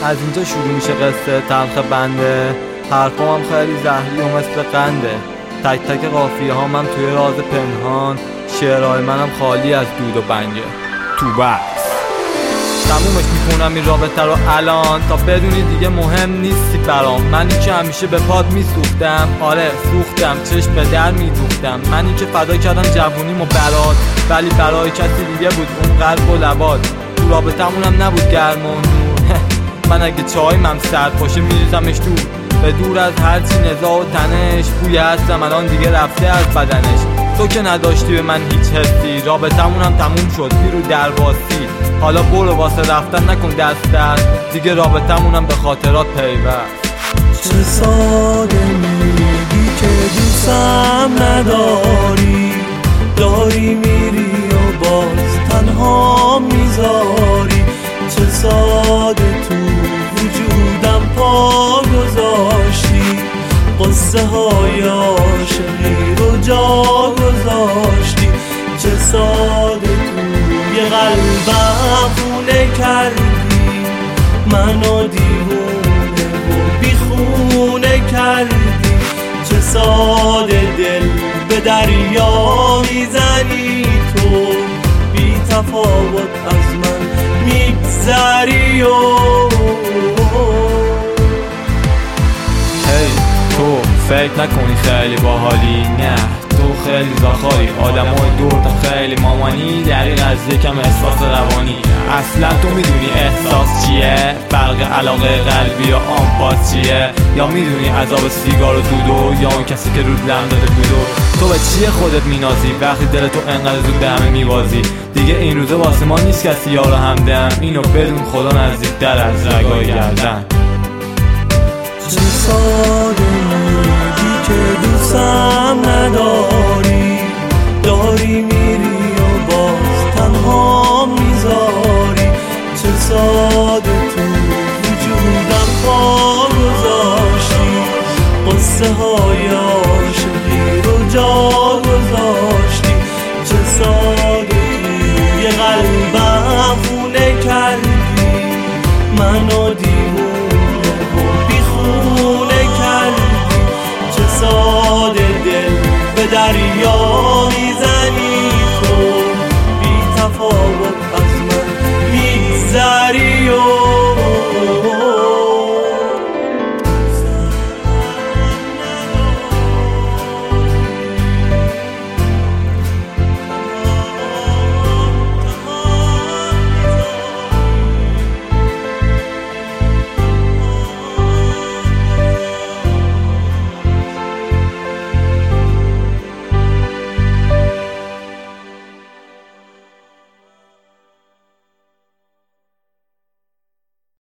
از اینجا شروع میشه قصه تلخ بنده. حرفام هم خیلی زهری و مثل قنده. تک تک قافیه هام هم توی راز پنهان. شعرهای منم خالی از دود و بنگه. تو بکس تمومش میکنم این رابطه رو الان، تا بدونی دیگه مهم نیستی برام. منی که همیشه به پاد میسوختم، آره سوختم، چشم به در میدوختم. منی که فدا کردم جوونیمو برات، ولی برای کسی دیگه بود اون قلب و لبات. تو رابطمونم نبود گرم و نور. من اگه چایمم سرد باشه میریزمش دور، به دور از هرچی نزاع و تنش. بوی هستم الان دیگه رفته از بدنش. تو که نداشتی به من هیچ حسی، رابطمونم تموم شد بیرو درباستی. حالا برو واسه رفتن نکن دست دیگه، رابطمونم به خاطرات پیوست. چه ساده میگی که دوستم نداری، داری میری و باز تنها میذاری. چه ساده تو وجودم پا گذاشتی، قصه های عاشقی رو جا گذاشتی. چه ساده توی قلبم خونه کردی، منو دیوونه و بیخونه کردی. چه ساده دل به دریا میزنی، تو بی تفاوت از من میگذری. تو فکر نکنی خیلی باحالی، نه تو خیلی زاخاری. آدمای دورتم خیلی مامانی، دقیق از یکم احساس روانی. اصلا تو میدونی احساس چیه؟ فرق علاقه قلبی یا آنپاس چیه؟ یا میدونی عذاب سیگار و دودو، یا اون کسی که رود لم داده بودو؟ تو به چیه خودت مینازی وقتی دلتو انقدر زود به همه میوازی؟ دیگه این روزه واسه ما نیست کسی یارو همدم، اینو بدون خدا نزدیک در از رگای گردن. چه ساده میگی که دوستم نداری، داری میری و باز تنها میذاری. چه ساده تو وجودم پا گذاشتی، قصه های عاشقی رو جا گذاشتی. چه ساده توی قلبم خونه کردی، منو دیوونه و بیخونه کردی. چه ساده دل به دریا میزنی، تو بی تفاوت